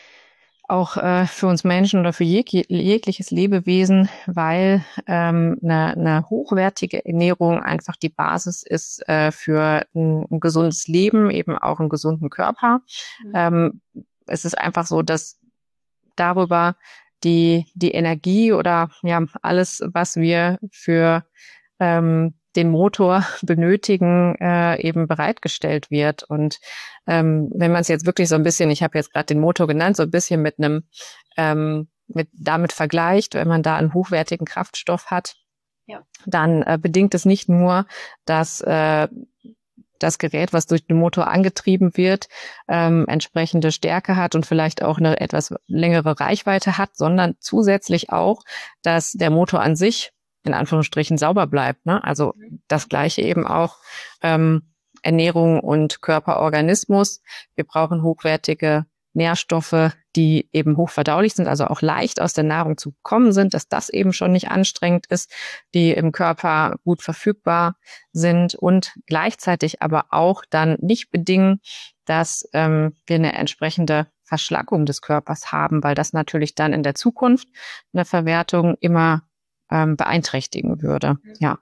auch äh, für uns Menschen oder für jeg jegliches Lebewesen, weil ähm, eine, eine hochwertige Ernährung einfach die Basis ist äh, für ein, ein gesundes Leben, eben auch einen gesunden Körper. Mhm. Ähm, es ist einfach so, dass darüber die die Energie oder ja alles, was wir für ähm, den Motor benötigen, äh, eben bereitgestellt wird. Und ähm, wenn man es jetzt wirklich so ein bisschen, ich habe jetzt gerade den Motor genannt, so ein bisschen mit einem ähm, mit damit vergleicht, wenn man da einen hochwertigen Kraftstoff hat, ja. dann äh, bedingt es nicht nur, dass äh, das Gerät, was durch den Motor angetrieben wird, ähm, entsprechende Stärke hat und vielleicht auch eine etwas längere Reichweite hat, sondern zusätzlich auch, dass der Motor an sich in Anführungsstrichen sauber bleibt. Ne? Also das Gleiche eben auch ähm, Ernährung und Körperorganismus. Wir brauchen hochwertige Nährstoffe, die eben hochverdaulich sind, also auch leicht aus der Nahrung zu bekommen sind, dass das eben schon nicht anstrengend ist, die im Körper gut verfügbar sind und gleichzeitig aber auch dann nicht bedingen, dass ähm, wir eine entsprechende Verschlackung des Körpers haben, weil das natürlich dann in der Zukunft eine Verwertung immer ähm, beeinträchtigen würde. Ja.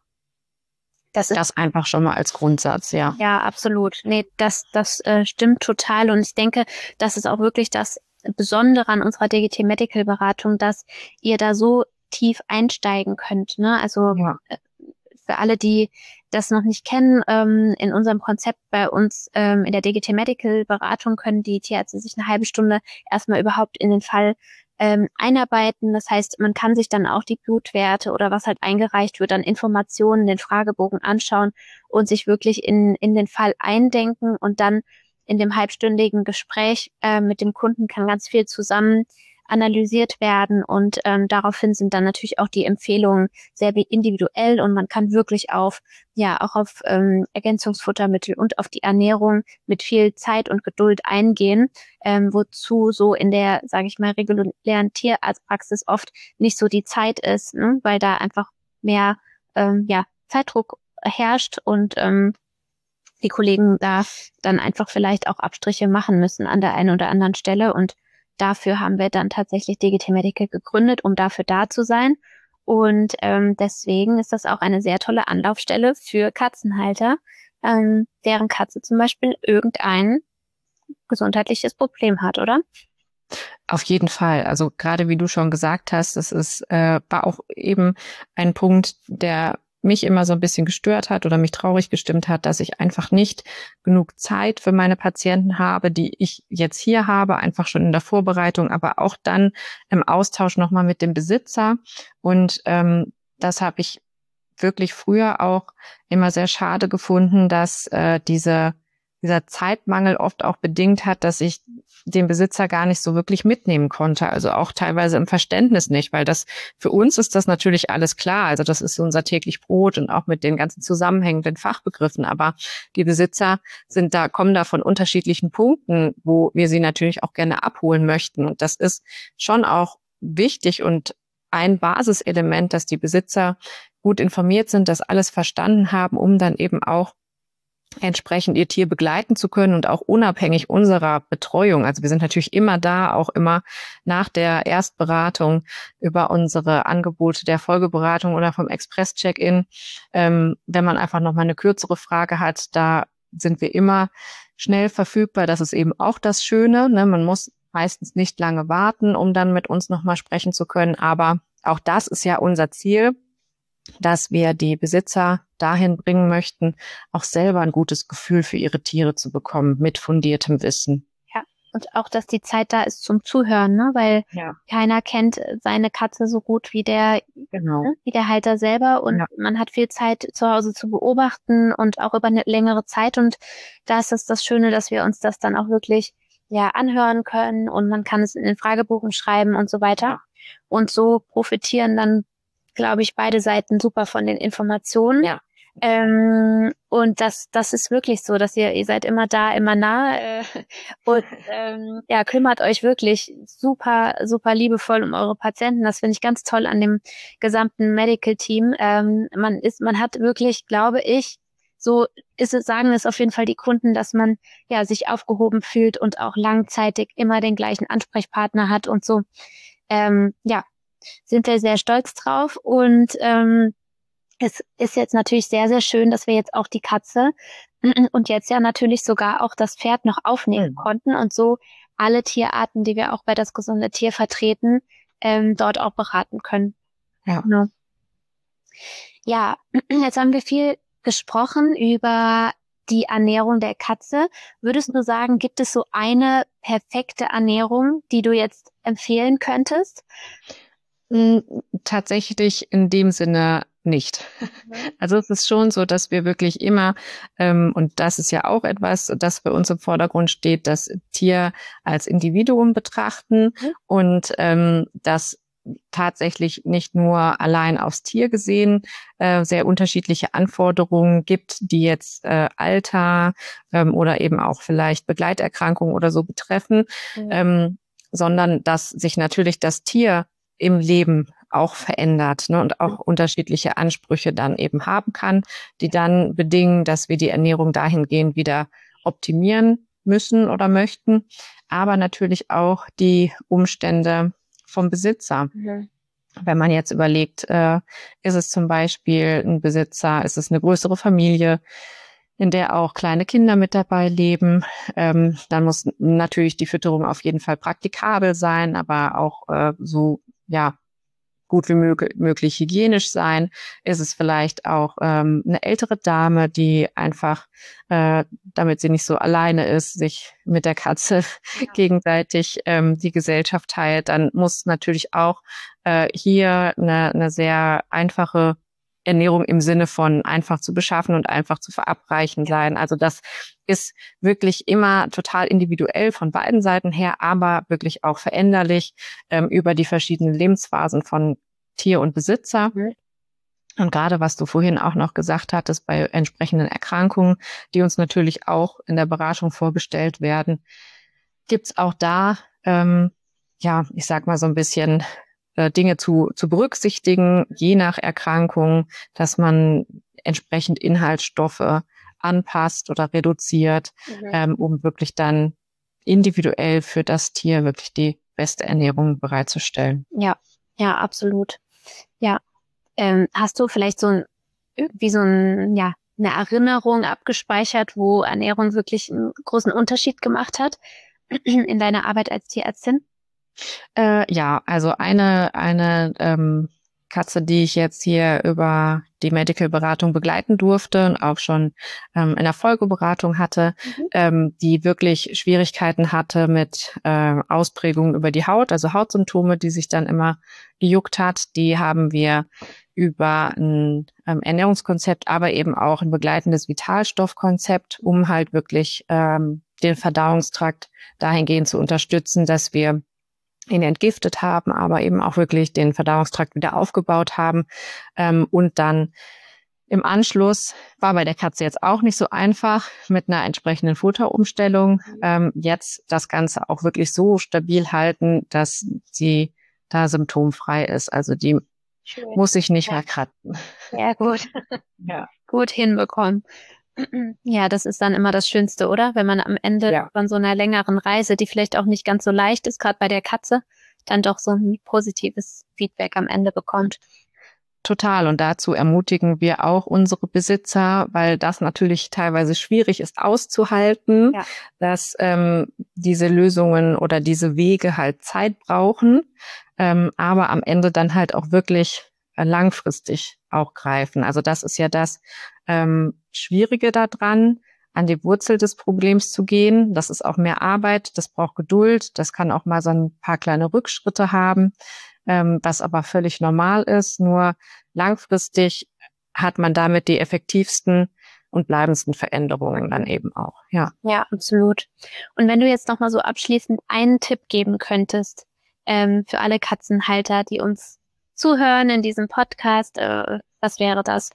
Das, das einfach schon mal als Grundsatz, ja. Ja, absolut. Nee, das, das äh, stimmt total. Und ich denke, das ist auch wirklich das Besondere an unserer D G T Medical Beratung, dass ihr da so tief einsteigen könnt. Ne? Also ja. Für alle, die das noch nicht kennen, ähm, in unserem Konzept bei uns ähm, in der D G T Medical Beratung können die Tierärzte sich eine halbe Stunde erstmal überhaupt in den Fall ähm, einarbeiten. Das heißt, man kann sich dann auch die Blutwerte oder was halt eingereicht wird an Informationen, den Fragebogen anschauen und sich wirklich in in den Fall eindenken, und dann in dem halbstündigen Gespräch äh, mit dem Kunden kann ganz viel zusammen analysiert werden, und ähm, daraufhin sind dann natürlich auch die Empfehlungen sehr individuell, und man kann wirklich auf, ja, auch auf ähm, Ergänzungsfuttermittel und auf die Ernährung mit viel Zeit und Geduld eingehen, ähm, wozu so in der, sage ich mal, regulären Tierarztpraxis oft nicht so die Zeit ist, ne? Weil da einfach mehr ähm, ja, Zeitdruck herrscht und ähm, die Kollegen da dann einfach vielleicht auch Abstriche machen müssen an der einen oder anderen Stelle, und dafür haben wir dann tatsächlich D G T Medical gegründet, um dafür da zu sein. Und ähm, deswegen ist das auch eine sehr tolle Anlaufstelle für Katzenhalter, ähm, deren Katze zum Beispiel irgendein gesundheitliches Problem hat, oder? Auf jeden Fall. Also gerade wie du schon gesagt hast, das ist äh, war auch eben ein Punkt, der mich immer so ein bisschen gestört hat oder mich traurig gestimmt hat, dass ich einfach nicht genug Zeit für meine Patienten habe, die ich jetzt hier habe, einfach schon in der Vorbereitung, aber auch dann im Austausch nochmal mit dem Besitzer. Und ähm, das habe ich wirklich früher auch immer sehr schade gefunden, dass äh, diese dieser Zeitmangel oft auch bedingt hat, dass ich den Besitzer gar nicht so wirklich mitnehmen konnte. Also auch teilweise im Verständnis nicht, weil das für uns ist das natürlich alles klar. Also das ist unser täglich Brot und auch mit den ganzen zusammenhängenden Fachbegriffen. Aber die Besitzer sind da, kommen da von unterschiedlichen Punkten, wo wir sie natürlich auch gerne abholen möchten. Und das ist schon auch wichtig und ein Basiselement, dass die Besitzer gut informiert sind, das alles verstanden haben, um dann eben auch entsprechend ihr Tier begleiten zu können und auch unabhängig unserer Betreuung. Also wir sind natürlich immer da, auch immer nach der Erstberatung über unsere Angebote der Folgeberatung oder vom Express-Check-In. Ähm, wenn man einfach noch mal eine kürzere Frage hat, da sind wir immer schnell verfügbar. Das ist eben auch das Schöne, ne? Man muss meistens nicht lange warten, um dann mit uns noch mal sprechen zu können. Aber auch das ist ja unser Ziel, dass wir die Besitzer dahin bringen möchten, auch selber ein gutes Gefühl für ihre Tiere zu bekommen, mit fundiertem Wissen. Ja, und auch, dass die Zeit da ist zum Zuhören, ne? Weil ja. keiner kennt seine Katze so gut wie der, genau. ne? wie der Halter selber, und ja. man hat viel Zeit zu Hause zu beobachten und auch über eine längere Zeit, und da ist es das Schöne, dass wir uns das dann auch wirklich ja anhören können, und man kann es in den Fragebogen schreiben und so weiter. Ja. Und so profitieren dann, glaube ich, beide Seiten super von den Informationen. Ja. Ähm, und das, das ist wirklich so, dass ihr, ihr seid immer da, immer nah, äh, und ähm, ja, kümmert euch wirklich super, super liebevoll um eure Patienten. Das finde ich ganz toll an dem gesamten Medical Team. Ähm, man ist, man hat wirklich, glaube ich, so ist es, sagen es auf jeden Fall die Kunden, dass man ja sich aufgehoben fühlt und auch langzeitig immer den gleichen Ansprechpartner hat, und so. Ähm, ja, sind wir sehr stolz drauf, und ähm, es ist jetzt natürlich sehr, sehr schön, dass wir jetzt auch die Katze und jetzt ja natürlich sogar auch das Pferd noch aufnehmen mhm. konnten und so alle Tierarten, die wir auch bei Das gesunde Tier vertreten, ähm, dort auch beraten können. Ja. Genau. Ja, jetzt haben wir viel gesprochen über die Ernährung der Katze. Würdest du sagen, gibt es so eine perfekte Ernährung, die du jetzt empfehlen könntest? Tatsächlich in dem Sinne nicht. Also es ist schon so, dass wir wirklich immer, ähm, und das ist ja auch etwas, das für uns im Vordergrund steht, das Tier als Individuum betrachten mhm. und ähm, das tatsächlich nicht nur allein aufs Tier gesehen äh, sehr unterschiedliche Anforderungen gibt, die jetzt äh, Alter ähm, oder eben auch vielleicht Begleiterkrankungen oder so betreffen. Mhm. Ähm, sondern dass sich natürlich das Tier im Leben auch verändert, ne, und auch unterschiedliche Ansprüche dann eben haben kann, die dann bedingen, dass wir die Ernährung dahingehend wieder optimieren müssen oder möchten, aber natürlich auch die Umstände vom Besitzer. Mhm. Wenn man jetzt überlegt, äh, ist es zum Beispiel ein Besitzer, ist es eine größere Familie, in der auch kleine Kinder mit dabei leben, ähm, dann muss natürlich die Fütterung auf jeden Fall praktikabel sein, aber auch äh, so, ja, gut wie mög- möglich hygienisch sein. Ist es vielleicht auch ähm, eine ältere Dame, die einfach, äh, damit sie nicht so alleine ist, sich mit der Katze ja. gegenseitig ähm, die Gesellschaft teilt, dann muss natürlich auch äh, hier eine, eine sehr einfache Ernährung im Sinne von einfach zu beschaffen und einfach zu verabreichen sein. Also das ist wirklich immer total individuell von beiden Seiten her, aber wirklich auch veränderlich ähm, über die verschiedenen Lebensphasen von Tier und Besitzer. Mhm. Und gerade was du vorhin auch noch gesagt hattest, bei entsprechenden Erkrankungen, die uns natürlich auch in der Beratung vorgestellt werden, gibt's auch da, ähm, ja, ich sag mal so ein bisschen Dinge zu, zu berücksichtigen, je nach Erkrankung, dass man entsprechend Inhaltsstoffe anpasst oder reduziert, mhm. ähm, um wirklich dann individuell für das Tier wirklich die beste Ernährung bereitzustellen. Ja, ja, absolut. Ja, ähm, hast du vielleicht so ein, irgendwie so ein, ja, eine Erinnerung abgespeichert, wo Ernährung wirklich einen großen Unterschied gemacht hat in deiner Arbeit als Tierärztin? Äh, ja, also eine eine ähm, Katze, die ich jetzt hier über die Medical-Beratung begleiten durfte und auch schon ähm, in der Folgeberatung hatte, mhm. ähm, die wirklich Schwierigkeiten hatte mit äh, Ausprägungen über die Haut, also Hautsymptome, die sich dann immer gejuckt hat. Die haben wir über ein ähm, Ernährungskonzept, aber eben auch ein begleitendes Vitalstoffkonzept, um halt wirklich ähm, den Verdauungstrakt dahingehend zu unterstützen, dass wir ihn entgiftet haben, aber eben auch wirklich den Verdauungstrakt wieder aufgebaut haben. Ähm, und dann im Anschluss war bei der Katze jetzt auch nicht so einfach mit einer entsprechenden Futterumstellung. Ähm, jetzt das Ganze auch wirklich so stabil halten, dass sie da symptomfrei ist. Also die Schön. Muss sich nicht ja. mehr kratzen. Sehr gut. Ja. Gut hinbekommen. Ja, das ist dann immer das Schönste, oder? Wenn man am Ende ja. von so einer längeren Reise, die vielleicht auch nicht ganz so leicht ist, gerade bei der Katze, dann doch so ein positives Feedback am Ende bekommt. Total. Und dazu ermutigen wir auch unsere Besitzer, weil das natürlich teilweise schwierig ist auszuhalten, ja. dass ähm, diese Lösungen oder diese Wege halt Zeit brauchen, ähm, aber am Ende dann halt auch wirklich äh, langfristig auch greifen. Also das ist ja das ähm, Schwierige daran, an die Wurzel des Problems zu gehen. Das ist auch mehr Arbeit, das braucht Geduld, das kann auch mal so ein paar kleine Rückschritte haben, ähm, was aber völlig normal ist. Nur langfristig hat man damit die effektivsten und bleibendsten Veränderungen dann eben auch. Ja, ja, absolut. Und wenn du jetzt noch mal so abschließend einen Tipp geben könntest ähm, für alle Katzenhalter, die uns zuhören in diesem Podcast, äh, was wäre das?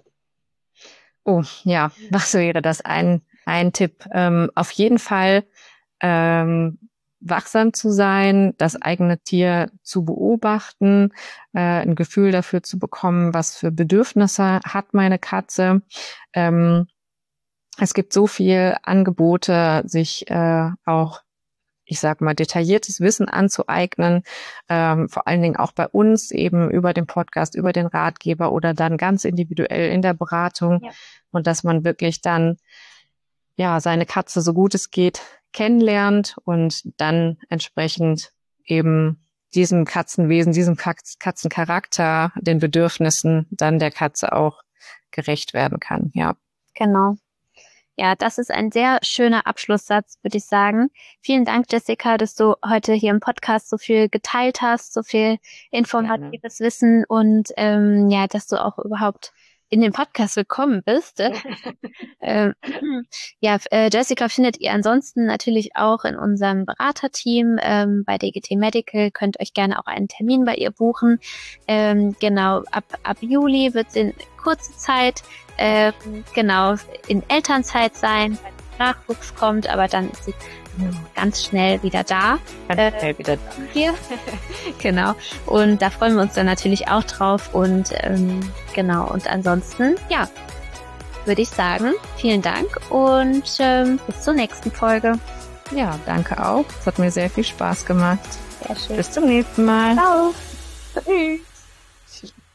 Oh, ja, was wäre das? Ein, ein Tipp. Ähm, auf jeden Fall ähm, wachsam zu sein, das eigene Tier zu beobachten, äh, ein Gefühl dafür zu bekommen, was für Bedürfnisse hat meine Katze. Ähm, es gibt so viel Angebote, sich äh, auch, ich sag mal, detailliertes Wissen anzueignen, ähm, vor allen Dingen auch bei uns eben über den Podcast, über den Ratgeber oder dann ganz individuell in der Beratung, ja. Und dass man wirklich dann ja seine Katze so gut es geht kennenlernt und dann entsprechend eben diesem Katzenwesen, diesem Katzencharakter, den Bedürfnissen dann der Katze auch gerecht werden kann. Ja, genau. Ja, das ist ein sehr schöner Abschlusssatz, würde ich sagen. Vielen Dank, Jessica, dass du heute hier im Podcast so viel geteilt hast, so viel informatives Gerne. Wissen und ähm, ja, dass du auch überhaupt in den Podcast gekommen bist. ähm, ja, äh, Jessica findet ihr ansonsten natürlich auch in unserem Beraterteam ähm, bei D G T Medical. Könnt euch gerne auch einen Termin bei ihr buchen. Ähm, genau, ab, ab Juli wird es in kurzer Zeit äh, genau in Elternzeit sein. Nachwuchs kommt, aber dann ist sie ganz schnell wieder da. Ganz äh, schnell wieder da. Hier. Genau. Und da freuen wir uns dann natürlich auch drauf. Und ähm, genau. Und ansonsten, ja, würde ich sagen, vielen Dank und ähm, bis zur nächsten Folge. Ja, danke auch. Es hat mir sehr viel Spaß gemacht. Sehr schön. Bis zum nächsten Mal. Ciao. Tschüss.